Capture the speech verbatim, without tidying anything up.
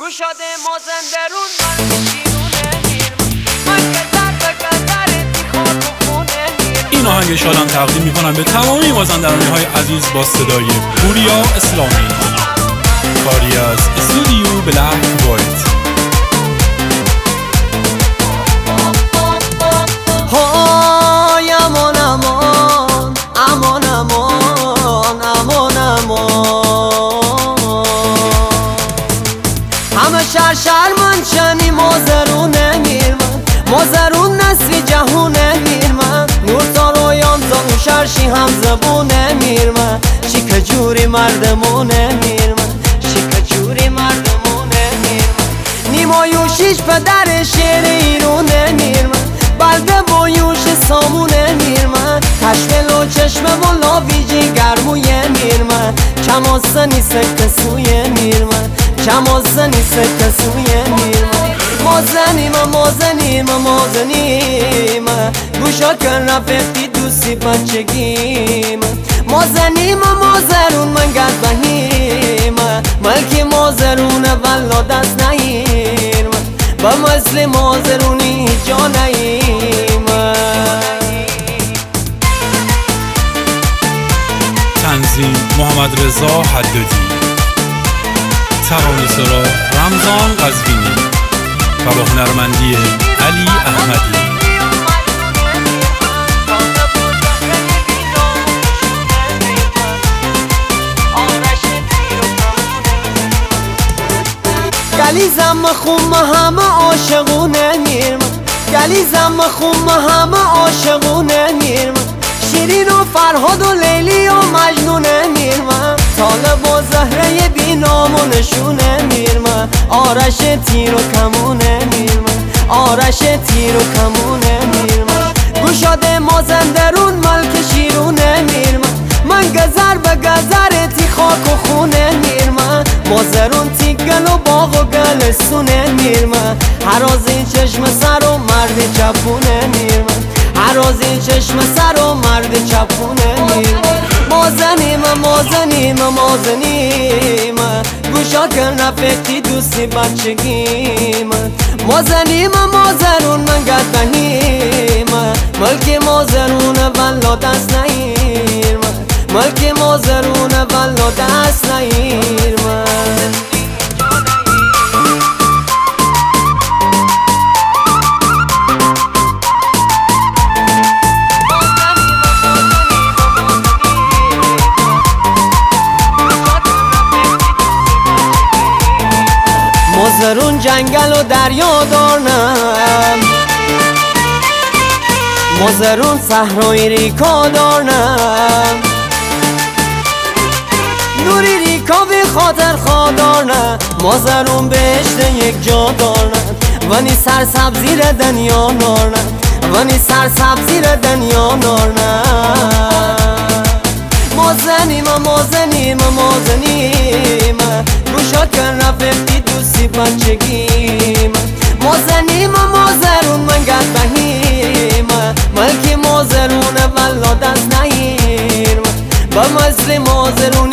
گشاده مازندرون من شیرونه میرم من گذر به گذرتی خاک و خونه میرم. این آهنگ شادم تقدیم میکنم به تمامی مازندرانی های عزیز با صدای پوریا اسلامی، کاری از استودیو بلک وایت. های امان امان امان امان امان امان همه شهر شهرمند شنی مازرونه میرمن مازرون نسلی جهونه میرمن نور تا رویان تا اون شرشی هم زبونه میرمن شیک جوری مردمونه میرمن شیک جوری مردمونه میرمن نیمایوشیش پدر شیر ایرونه میرمن بلده بایوش سامونه میرمن تشمل و چشمه و لاویجی گرمویه میرمن کماسنی سکت سویه میرمن کماسنی سکت سویه میرمن مازنیم مازنیم مازنیم گوشا کن رفتی دوستی بچگیم مازنیم مازرون من گرد بهیم ملکی مازرون ولا دست نهیم با مثل مازرونی جا نهیم. تنظیم محمد رضا حدادی، ترانه‌سرا رمضان قزوینی و با هنرمندی علی احمدی. گلیزم خون همه عاشقونه میرمن گلیزم خون همه عاشقونه میرمن شیرین و فرهاد و لیلی و مجنونه میرمن طالب و زهره بینامونشونه میرمن آرش تیر و کمونه میرمن آرش تیر و کمونه میرمن گشاده مازندرون ملک شیرونه میرمن من گذر به گذرتی خاک و خونه میرمن مازرون تی گل و باغ و گل سونه میرمن هرازی چشم سر و مرد چپونه میرمن هرازی چشم سر و مرد چپونه میرمن مازنیم مازنیم مازنیم گوشا کن رفتی دوستی بچگیم مازنیم مازرون من گرد بهیم ملک مازرون ولا دست نهیم ملک مازرون ولا دست نهیم. مازرون جنگل و دریا دارنم مازرون صحرای ریکا دارنم نوری ریکا به خاطر خادارنم مازرون بهشت یک جا دارنم ونی سر سبزی را دنیا نارنم ونی سر سبزی را دنیا نارنم مازنیم مازنیم مازنیم گوشا کن رفتی دوستی بچگیم مازنیم مازرون من گرد بهیم ملکی مازرون ولا دست نهیم با مثل مازرون